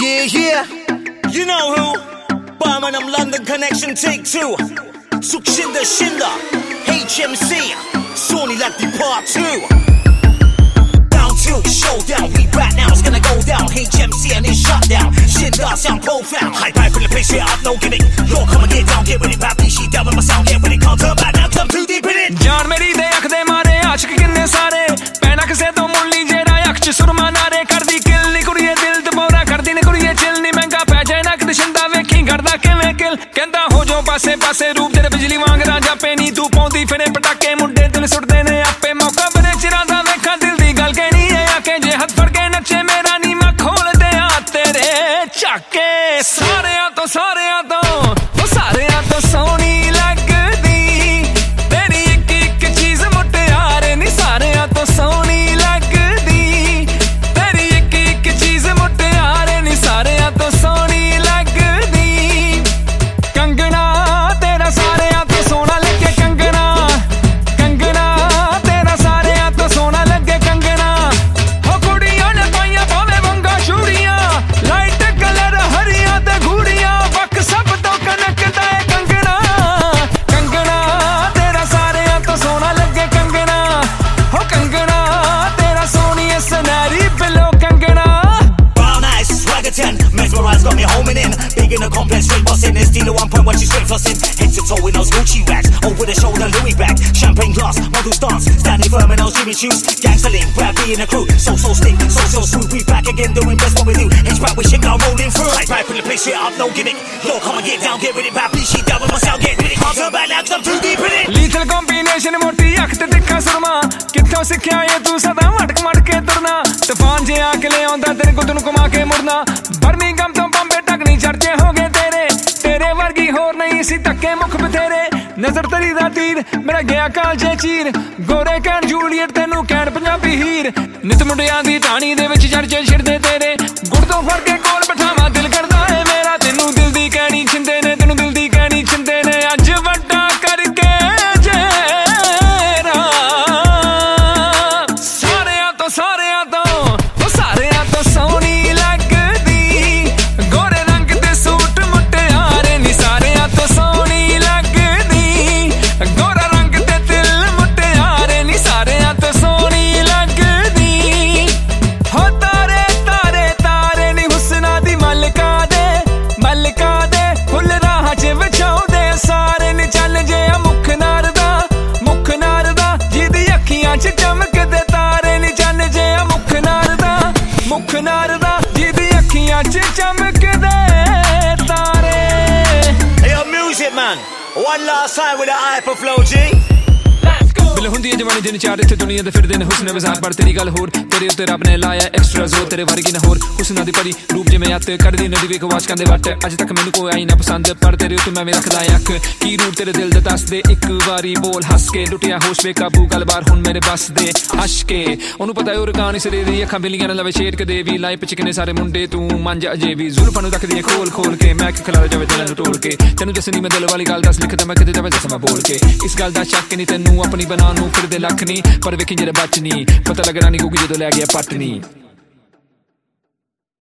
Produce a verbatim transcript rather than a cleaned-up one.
Yeah, yeah. You know who? Birmingham, London connection, take two. Sukshinda Shinda, H M C, Sony Lefty part two. Down two, showdown, we back now, it's gonna go down. H M C and his shutdown, Shinda sound profound. High pipe in the place, straight up, no gimmick. Yo, come and get down, get with it, Papi, she down with my sound, get with it, can't turn back now, come too deep in it. Jaan meri de akh de mare, aashik kinne sare, pehna kise to mulli jera, akh ch surma nare, kardi kill ni kuriye dil dbora, kardi ni kuriye chill ni menga pੈ jaye nak de Shinda vekhi garda kiਵੇਂ kill, kehda ho jo paase paase roop tere bijli wang raja pe ni tu paunਦੀ ਫਿਰੇ ਪਟਾਕੇ ਮੁੰਡੇ ਦਿਲ ਸੁੱਟਦੇ ਨੇ ਆਪੇ ਮੌਕਾ ਬਣੇ ਚਿਰਾਂ ਦਾ ਵੇਖਾਂ ਦਿਲ ਦੀ ਗੱਲ ਕਹਿਣੀ ਹੈ ਆ ਕੇ ਜੇ ਹੱਥ ਫੜ ਕੇ ਨੱਚੇ ਮੇਰਾ ਨੀ ਮੈਂ ਖੋਲ ਦਿਆਂ ਤੇਰੇ ਝਾਕੇ ਸਾਰਿਆਂ ਤੋਂ ਸਾਰਿਆਂ ਤੋਂ ਉਹ ਸਾਰਿਆਂ ਤੋਂ ਸੋਹਣੀ ਲੱਗਦੀ ਤੇਰੀ ਇੱਕ ਇੱਕ ਚੀਜ਼ ਮੁਟਿਆਰੇ ਨੀ ਸਾਰਿਆਂ ਤੋਂ ਸੋਹਣੀ ਲੱਗਦੀ ਤੇਰੀ ਇੱਕ ਇੱਕ ਚੀਜ਼ ਮੁਟਿਆਰੇ ਨੀ ਸਾਰਿਆਂ ਤੋਂ ਸੋਹਣੀ ਲੱਗਦੀ ਕੰਗਣਾ ਤੇਰਾ ਸਾਰਿਆਂ ਤੋਂ ਸੋਹਣਾ ਲੱਗੇ ਕੰਗਣਾ ਕੰਗਣਾ ਤੇਰਾ ਸਾਰਿਆਂ ਤੋਂ ਸੋਹਣਾ ਲੱਗੇ ਕੰਗਣਾ ਹੋ ਕੁੜੀਆਂ ਨੇ ਪਾਈਆਂ ਭਾਵੇਂ ਵੰਗਾ ਚੂੜੀਆਂ ਲਾਈਟ ਕਲਰ ਹਰੀਆਂ ਤੇ ਗੂੜੀਆਂ ਵੱਖ ਸਭ ਤੋਂ ਕਨਕਦਾ ਏ ਕੰਗਣਾ ਕੰਗਣਾ ਤੇਰਾ ਸਾਰਿਆਂ ਤੋਂ ਸੋਹਣਾ ਲੱਗੇ ਕੰਗਣਾ ਹੋ ਕੰਗਣਾ ਤੇਰਾ ਸੋਹਣੀ ਏ ਸੁਨਹਿਰੀ ਬਿਲੋ ਕੰਗਣਾ Brown eyes, swagger ten, mesmerized, got me homing in. Big in the complex, straight bossing. This dealer one point, watch you straight flossing. Head to toe in those Gucci rags, over the shoulder Louis bag, champagne glass, model stance, standing firm in those Jimmy shoes. Gangster link, Brad B in the crew, so so stick, so so smooth. We back again, doing best what we do. H back with Shinda rolling through. Right, right, put the place straight up, no gimmick. Yo, come and get down, get with it, Papi, she down with my sound, get with it. Can't turn back now, 'cause I'm too deep in it. Lethal combination ਮੋਟੀ ਅੱਖ ਤੇ ਤਿੱਖਾ ਸੁਰਮਾ ਕਿੱਥੋਂ ਸਿੱਖਿਆ ਏ ਤੂੰ ਸਦਾ ਮਟਕ ਮਟ ਕੇ ਤੁਰਨਾ ਤੂਫਾਨ ਜੇ ਆ ਕੇ ਲੈ ਆਉਂਦਾ ਤੇਰੇ ਗੁੱਤ ਨੂੰ ਘੁਮਾ ਕੇ ਮੁੜਨਾ ਬਰਮਿੰਘਮ ਤੋਂ ਬੰਬੇ ਤੱਕ ਨਹੀਂ ਚਰਚੇ ਹੋ ਗਏ ਤੇਰੇ ਤੇਰੇ ਵਰਗੀ ਹੋਰ ਨਹੀਂ ਸੀ ਧੱਕੇ ਮੁੱਖ ਬਥੇਰੇ ਨਜ਼ਰ ਤੇਰੀ ਦਾ ਤੀਰ ਮੇਰਾ ਗਿਆ ਕਾਲਜੇ ਚੀਰ ਗੋਰੇ ਕਹਿਣ ਜੂਲੀਅਟ ਤੈਨੂੰ ਕਹਿਣ ਪੰਜਾਬੀ ਹੀਰ ਨਿਤ ਮੁੰਡਿਆਂ ਦੀ ਟਾਣੀ ਦੇ ਵਿੱਚ ਚਰਚੇ ਛਿੜਦੇ ਤੇਰੇ ਗੁੜ ਤੋਂ ਫੜ ਕੇ ਕੋਲ ਬਿਠਾਵਾਂ ਦਿਲ ਕਰਦਾ ਏ ਮੇਰਾ ਤੈਨੂੰ ਦਿਲ ਦੀ ਕਹਿਣੀ ਛਿੰਦੇ ਨੇ ਤੈਨੂੰ ਦਿਲ ਦੀ ਕਹਿਣੀ ਛਿੰਦੇ ਨੇ ਅੱਜ ਵੱਡਾ ਕਰਕੇ ਜੇਰਾ ਸਾਰਿਆਂ ਤੋਂ ਸਾਰਿਆਂ ਤੋਂ ਉਹ ਸਾਰਿਆਂ ਤੋਂ ਸੋਹਣੀ ਲੱਗਦੀ ਗੋਰੇ ਰੰਗ ਦੇ ਸੂਟ ਮੁਟਿਆਰੇ ਨੀ ਸਾਰਿਆਂ ਤੋਂ ਸੋਹਣੀ ਲੱਗਦੀ ਗੋਰਾ ਰੰਗ ਤੇ ਦਿਲ ਮੁਟਿਆਰੇ ਨੀ ਸਾਰਿਆਂ ਤੋਂ ਸੋਹਣੀ ਲੱਗਦੀ ਹੋ ਤਾਰੇ ਤਾਰੇ ਤਾਰੇ ਨੀ ਹੁਸਨਾ ਦੀ ਮਲਕਾ ਦੇ ਮਲਕਾ ਦੇ ਫੁੱਲ ਰਾਹ ਚ ਵਿਛਾਉਂਦੇ ਸਾਰੇ ਨੀ ਚੱਲ ਜੇ ਮੁੱਖ ਨਾਰ ਦਾ ਮੁੱਖ ਨਾਰ ਦਾ ਜਿਹਦੀ ਅੱਖੀਆਂ ਚ ਚਮਕਦੇ ਤਾਰੇ ਨੀ ਚੱਲ ਜੇ ਮੁੱਖ ਨਾਰ ਦਾ ਮੁੱਖ ਨਾਰ ਦਾ ਜਿਹਦੀ ਅੱਖੀਆਂ ਚ ਚਮਕਦੇ ਤਾਰੇ Hey, yo, music man, one last time with the hyper flow, G. ਬਿਲ ਹੁੰਦੀ ਹੈ ਜਵਾਨੀ ਦਿਨ ਚਾਰ ਇੱਥੇ ਦੁਨੀਆ ਦੇ ਫਿਰਦੇ ਨੇ ਹੁਸਨ ਬਾਜ਼ਾਰ ਪਰ ਤੇਰੀ ਗੱਲ ਹੋਰ ਤੇਰੇ ਉੱਤੇ ਰੱਬ ਨੇ ਲਾਇਆ ਐਕਸਟਰਾ ਜ਼ੋਰ ਤੇਰੇ ਵਰਗੀ ਨਾ ਹੋਰ ਹੁਸਨਾਂ ਦੀ ਭਰੀ ਰੂਪ ਜਿਵੇਂ ਅੱਤ ਕੱਢਦੀ ਨਦੀ ਵੇਖ ਵਾਸ਼ਕਾਂ ਦੇ ਵੱਟ ਅੱਜ ਤੱਕ ਮੈਨੂੰ ਕੋਈ ਆਈ ਨਾ ਪਸੰਦ ਪਰ ਤੇਰੇ ਉੱਤੇ ਮੈਂ ਵੀ ਰੱਖਦਾ ਅੱਖ ਕੀ ਰੂਪ ਤੇਰੇ ਦਿਲ ਦਾ ਦੱਸ ਦੇ ਇੱਕ ਵਾਰੀ ਬੋਲ ਹੱਸ ਕੇ ਲੁੱਟਿਆ ਹੋਸ਼ ਬੇਕਾਬੂ ਗੱਲਬਾਰ ਹੁਣ ਮੇਰੇ ਬੱਸ ਦੇ ਹੱਸ ਕੇ ਉਹਨੂੰ ਪਤਾ ਉਹ ਰਕਾਨੀ ਸਿਰੇ ਦੀ ਅੱਖਾਂ ਬਿੱਲੀਆਂ ਨਾਲ ਲਵੇ ਛੇੜ ਕੇ ਦੇ ਵੀ ਲਾਈ ਪਿੱਛੇ ਕਿੰਨੇ ਸਾਰੇ ਮੁੰਡੇ ਤੂੰ ਮੰਜ ਅਜੇ ਵੀ ਜ਼ੁਲਫਾਂ ਨੂੰ ਰੱਖਦੀ ਖੋਲ ਖੋਲ ਕੇ ਮੈਂ ਕਿ ਖਿਲਾ ਜਾਵੇ ਦਿਲਾਂ ਨੂੰ ਤੋੜ ਕੇ ਤੈਨੂੰ ਦੱਸਣੀ ਮੈਂ ਦਿਲ ਵਾਲੀ ਗੱਲ ਦੱਸ ਲਿਖਦਾ ਮੈਂ ਕਿਤੇ ਜਾਵੇ ਦੱਸ ਮੈਂ ਬੋਲ ਕੇ ਇਸ ਗੱਲ ਦਾ ਸ਼ੱਕ ਨਹੀਂ ਤੈਨੂੰ ਆਪਣੀ ਬਣਾਉਣ ਨੂੰ ਫਿਰਦੇ ਲੱਖ ਨਹੀਂ ਪਰ ਵੇਖੀ ਜਿਹੜੇ ਬਚ ਨਹੀਂ ਪਤਾ ਲੱਗਣਾ ਨਹੀਂ ਕਿਉਂਕਿ ਜਦੋਂ ਲੈ ਗਿਆ ਪੱਟ ਨਹੀਂ